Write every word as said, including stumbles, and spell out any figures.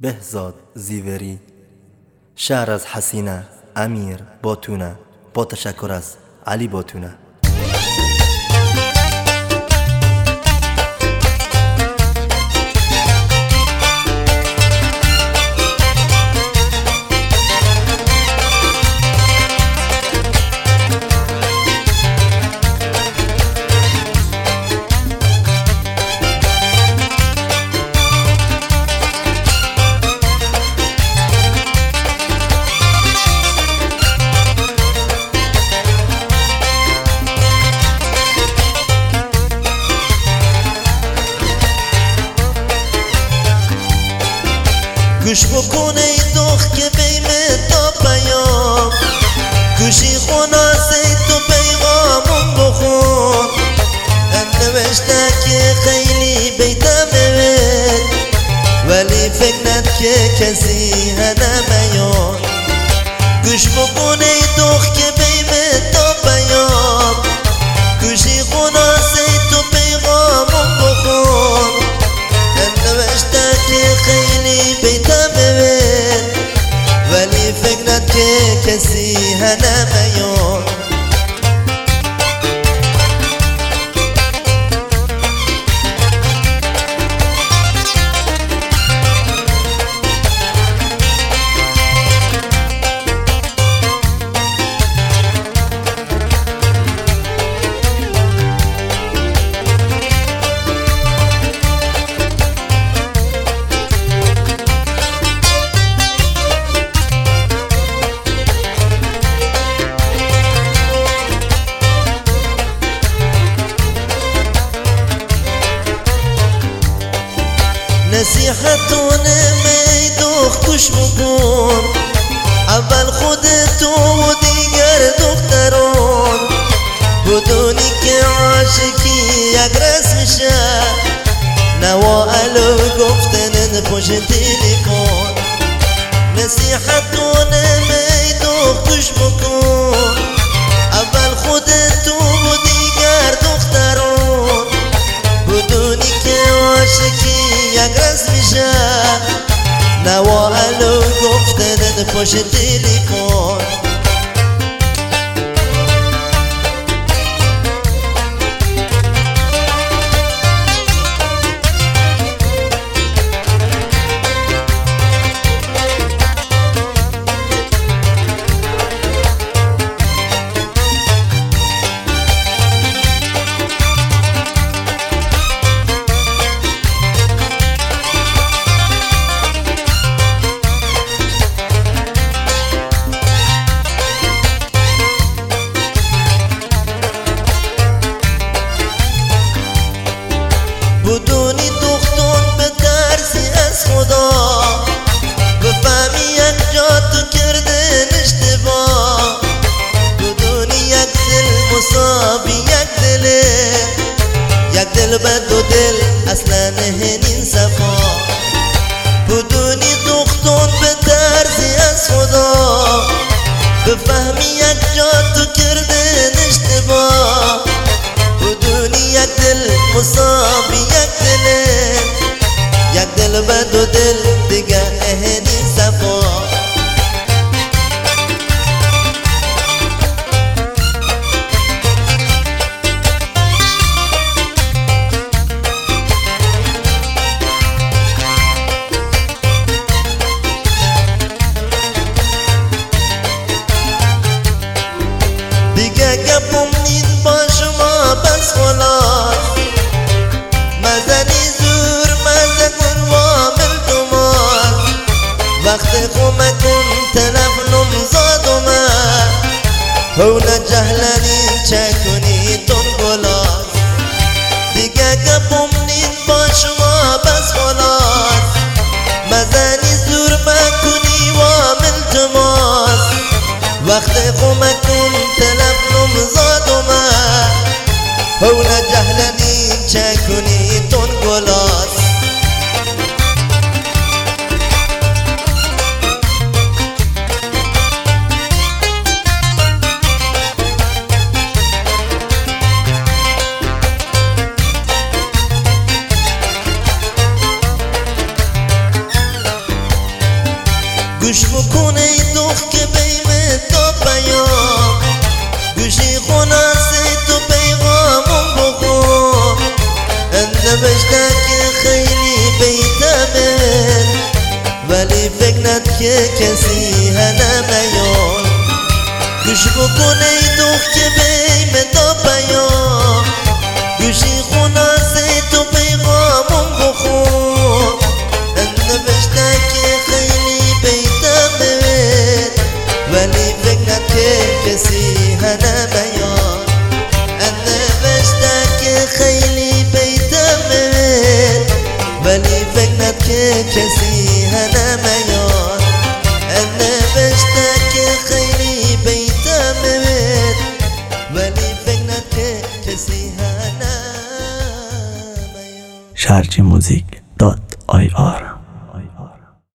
بهزاد زیوری. شعر از حسینه امیر باتونه، با تشکر از علی باتونه. گوش بکن ای دخ که بیم تا پیام، گوشی خلاصه تو پیغامون بخون. نوشته که خیلی بیتم بید، ولی فکرت که کسی هنه میان. گوش بکن ای دخ که بیم تا پیام، گوشی خلاصه تو پیغامون بخون. نوشته که خیلی بیتم بید، ولی فکرت که کسی هنه میان. نصیحتونه می دخ گوش بکن، اول خودتو و دیگر دختران. بدونی که عاشقی یک رسمشه، نواهل گفتن پشت تلفن. نصیحتونه می دخ گوش بکن، اول خودتو و دیگر دختران. بدونی که عاشقی یک رسمیشه، نواهل گفتن پشت تلفن. بدونی دختون به درسی از خدا، بفهمی یک جا تو کردن اشتباه. بدونی یک دل مصابی یک دله، یک دل به دو دل اصلا نهنین صفا. بدونی دختون به درسی از خدا، بفهمی یک جا تو کردن اشتباه. بدونی یک دل مصابی یک دله، یک دل به دو دل دیگه اهنی صفا. دیگه گپم نید با شما بس خلاص، مزنی زور مزه کن وامل دوماز. وقت خومه کن تلفنم زادومه، هونه جهلنی چکنی تون گلاز. دیگه گپم نید با شما بس خلاص، مزنی زور مکنی وامل دوماز. وقت خومه کن تلفنم زادومه، هونه جهلنی چکنی تون گلاز. گوش بکن ای دخ که بیم تا پیام گوشی خوناس تو پیغامون بخون نوشته که خیلی بیتمه ولی فکر ند که کسی هنمیان گوش بکن ای دخ که بیم تا پیام گوشی خوناس تو پیغامون بخون نوشته که خیلی بیتمه ولی فکر ند که کسی هنمیان نوشته که خیلی بیتمه ولی فکر ند که کسی هنمیان نوشته که خیلی بیتمه ولی فکر ند که کسی هنمیان شارجی موزیک دات آی آر